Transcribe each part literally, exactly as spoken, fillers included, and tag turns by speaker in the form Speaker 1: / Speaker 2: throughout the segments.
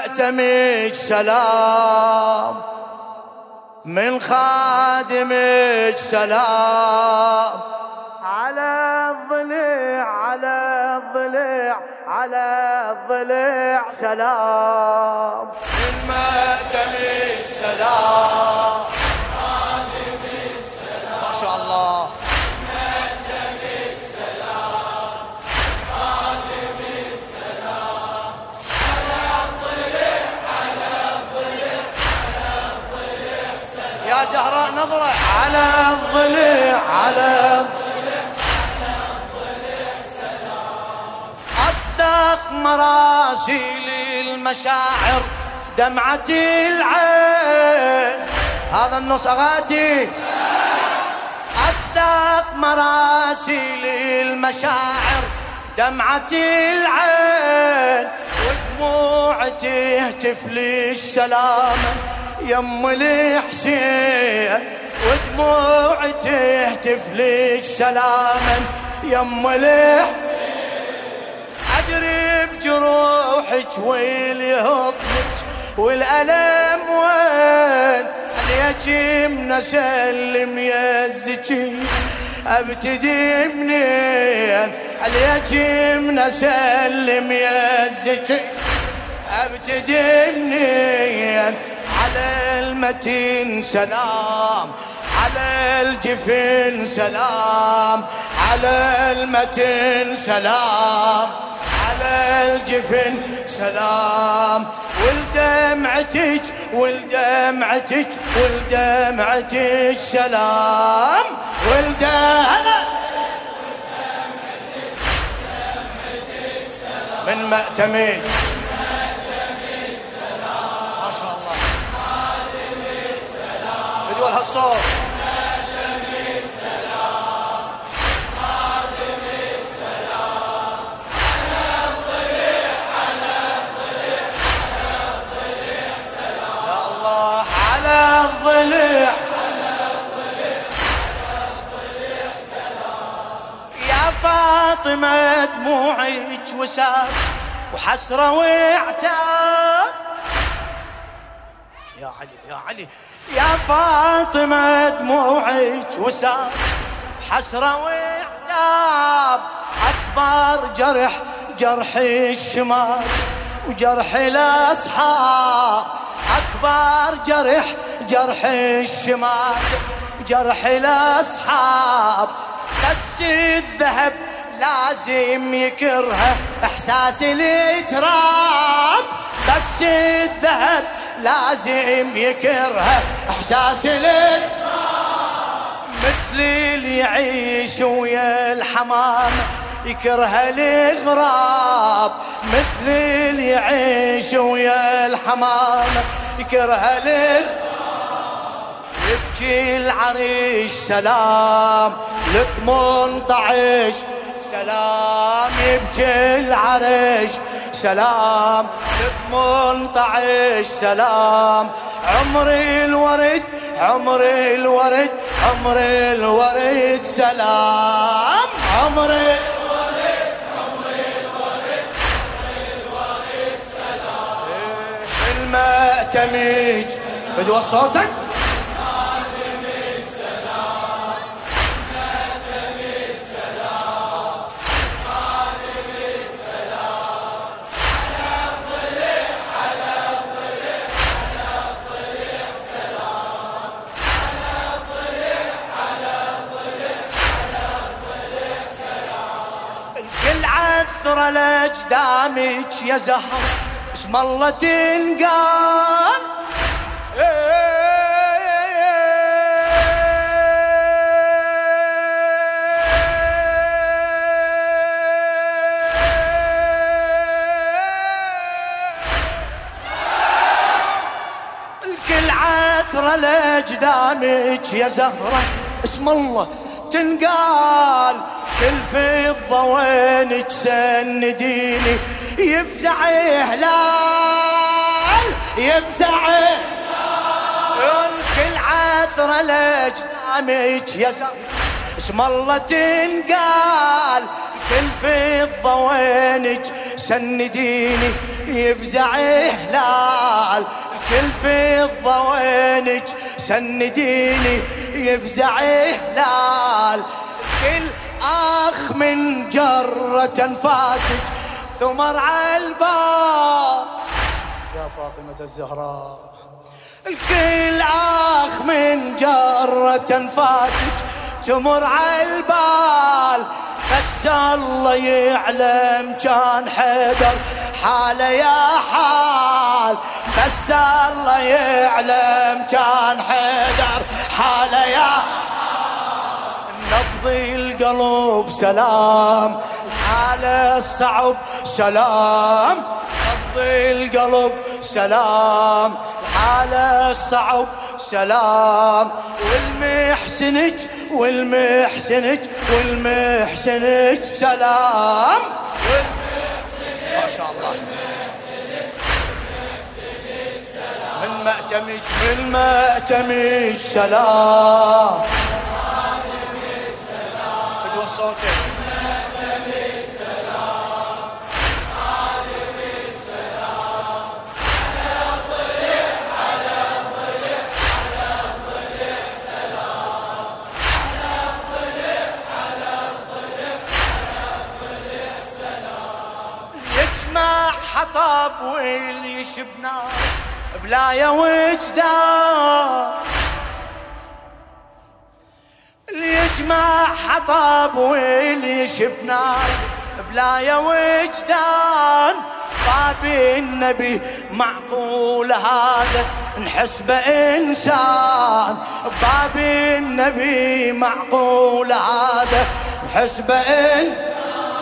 Speaker 1: مأتمك سلام، من خادمك سلام،
Speaker 2: على الضلع على الضلع على الضلع سلام،
Speaker 1: من مأتمك سلام،
Speaker 3: خادمك سلام،
Speaker 1: ما شاء الله.
Speaker 3: مأتمك سلام، خادمك سلام، على الضلع على الضلع على الضلع سلام،
Speaker 1: يا زهراء نظرة على الضلع على
Speaker 3: الضلع على الضلع سلام،
Speaker 1: أصدق مراسيل المشاعر دمعة العين. هذا النص أغاتي. أصدق مراسيل المشاعر دمعة العين، ودموع تهتف للسلام يم الحسين، ودموع تهتف للسلام يم الحسين. أدري بجروحك واليهضمك والألم وين، اليتيم نسلم يا الزكي أبتدي منين، اليتيم نسلم يا الزكي أبتدي منين. على المتين سلام، على الجفن سلام، على المتن سلام، على الجفن سلام، والدمعتك والدمعتك والدمعتك سلام، والدمعتك من مأتمك ما شاء الله. بدول هالصوت على الضلع يا فاطمة دموعك وساب وحسرة وعتاب. يا علي يا علي يا فاطمة دموعك وساب حسرة وعتاب. أكبر جرح جرح الشمال وجرح الأصحاب، أكبر جرح جرح الشمال جرح الأصحاب. بس الذهب لازم يكرهه إحساس التراب، بس الذهب لازم يكرهه إحساس التراب. مثل اللي يعيش ويا الحمام يكره الغراب، مثل اللي يعيش ويا الحمام يكره الغراب. يبكي العريش سلام لثمنطعش سلام، يبكي العريش سلام لثمنطعش سلام. عمري الورد عمري الورد عمري الورد سلام، عمري المأتمج فدوى صوتك.
Speaker 3: خادمك سلام، مأتمك سلام، خادمك سلام، على الضلع على الضلع على الضلع سلام، على الضلع على الضلع على الضلع سلام.
Speaker 1: الكل عثر لأجدامك يا زهر اسم الله تنقال. الكل عثر لأجدامك يا زهرة اسم الله تنقال. كل فضة وينك سنديني يفزع هلال يفزع الكل عثرة لأجدامك يا زهرة اسم الله تنقال. كل فضة وينك سنديني يفزع هلال، كل فضة وينك سنديني يفزع هلال، كل اخ من جرة انفاسك ثمر عالباب يا فاطمة الزهراء، الكل اخ من جرة انفاسك تمر عالبال، بس الله يعلم كان حيدر حاله يا حال، بس الله يعلم كان حيدر حاله يا حال، نبض القلب سلام حاله الصعب سلام، نبض القلب سلام حاله الصعب سلام، والمحسنك والمحسنك والمحسنك سلام، ما شاء الله من مأتمك من مأتمك سلام، فدوى صوتك حطب واللي يشبنا بلايا وجدان، اللي يجمع حطب واللي يشبنا بلايا وجدان، باب النبي معقول هذا نحسبه انسان، باب النبي معقول هذا نحسبه انسان،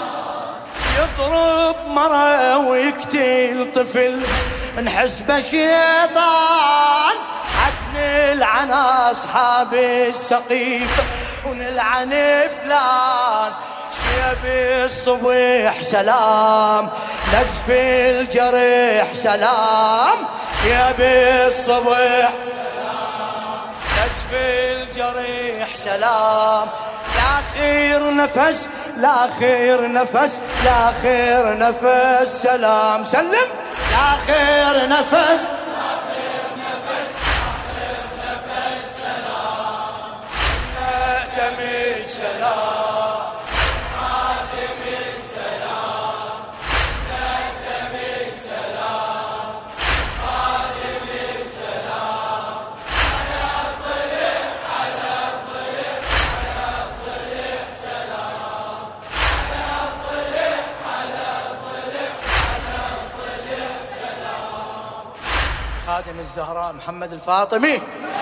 Speaker 1: يضرب مرة ويقتل طفل نحسبه شيطان، حد نلعن أصحاب السقيفة ونلعن فلان، شيب الصبح سلام نزف الجرح سلام، شيب الصبح نزف الجرح سلام، لآخر نفس لآخر نفس لآخر نفس سلام، سلم لآخر نفس لآخر نفس لآخر نفس سلام، مأتمك سلام خادم السلام، مأتمك سلام خادم السلام، على الضلع على الضلع على الضلع سلام، على الضلع على الضلع على الضلع سلام، خادم الزهراء محمد الفاطمي.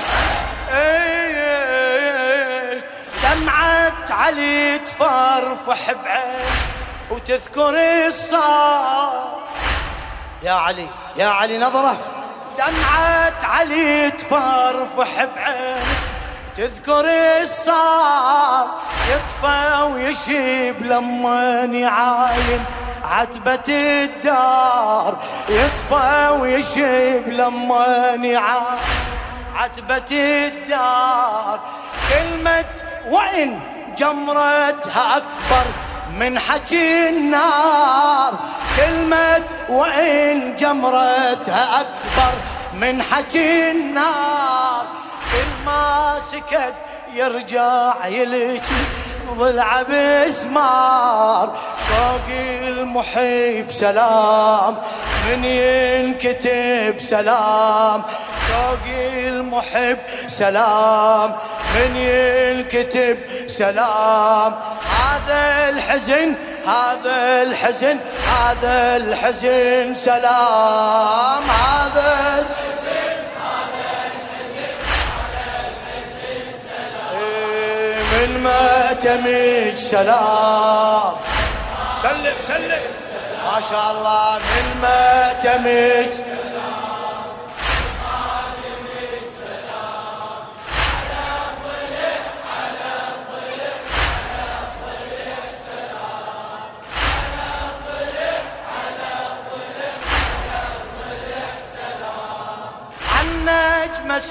Speaker 1: دمعة علي تفرفح بعين وتذكر الصار، يا علي يا علي نظرة، دمعة علي تفرفح بعين تذكر الصار، يطفى ويشيب لما يعاين عتبة الدار، يطفى ويشيب لما يعاين عتبة الدار، كلمة وإن جمرتها أكبر من حكي النار، كلمة وإن جمرتها أكبر من حكي النار، كل ما سكت يرجع يلجي ضلع بسمار، شوقي المحب سلام من ينكتب سلام، شوقي المحب سلام من ينكتب سلام، هذا الحزن هذا الحزن هذا الحزن سلام، هذا الحزن هذا الحزن هذا الحزن سلام، من مأتمك سلام، سلم سلم ما شاء الله، من مأتمك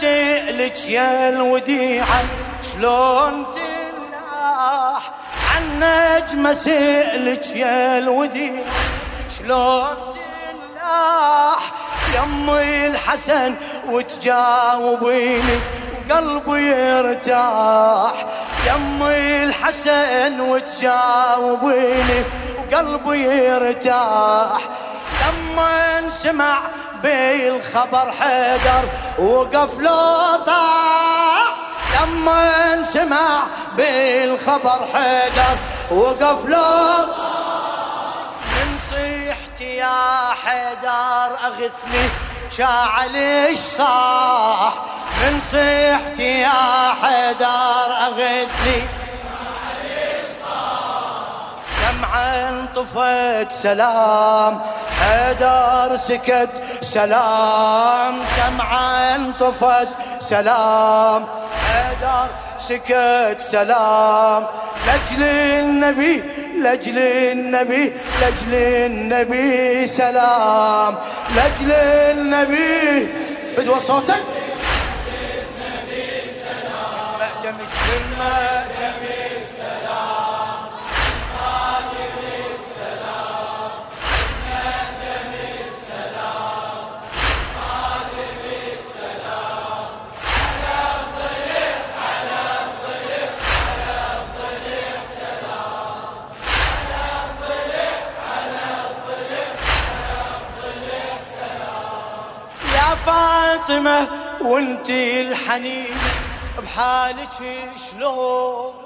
Speaker 1: مسئلك يا الوديعة شلون تلاح، عن النجمة سئلك يا الوديع شلون تنلاح يمي الحسن وتجاوبيني قلبي يرتاح يمي الحسن وتجاوبيني وقلبي يرتاح لما انسمع بالخبر حيدر وقف له طاح لما انسمع بالخبر حيدر وقف له من صيحتي يا حيدر اغثني شاعليش صاح من صيحتي يا حيدر اغثني شاعليش صاح شمعة انطفت سلام حيدر سكت سلام شمعة انطفت سلام حيدر سكت سلام لأجل النبي لأجل النبي لأجل النبي سلام لأجل النبي بدو صوتك للنبي سلام مأتمك للمأتمك سلام خادم السلام مأتمك سلام خادم السلام على الضلع على الضلع على الضلع سلام على الضلع على الضلع على الضلع سلام يا فاطمة وانتي الحنين بحالك شلون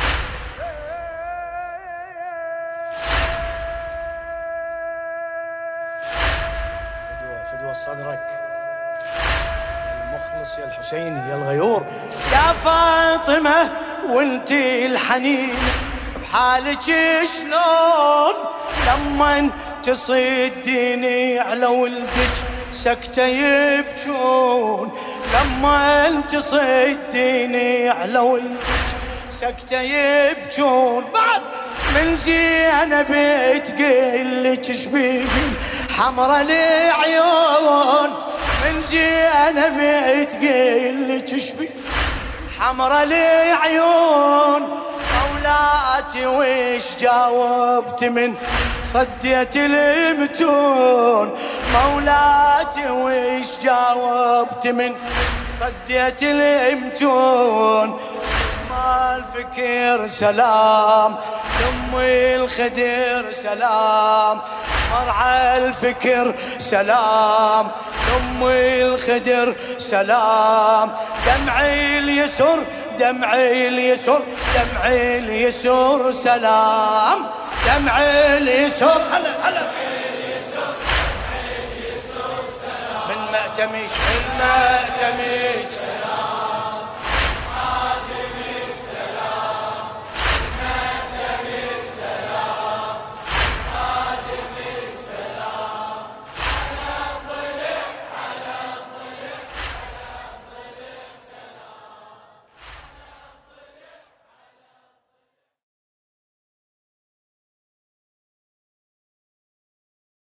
Speaker 1: فدوة فدوة صدرك يا المخلص يا الحسين يا الغيور يا فاطمة وانتي الحنين بحالك شلون لما تصديني على ولدك سكتة يبكون لما انت صديني على ولدك سكتة يبكون بعد من زينب تقلك شبيبي حمرا العيون من زينب تقلك شبيبي حمرا العيون مولاتي ويش جاوبت من صديت المتون مولاتي ويش جاوبت من صديت المتون ما الفكر سلام يمي الخدر سلام مرعى الفكر سلام يمي الخدر سلام دمعي اليسر دمعي اليسر دمعي اليسر سلام دمعي اليسر هلا هلا من مأتمش من مأتمش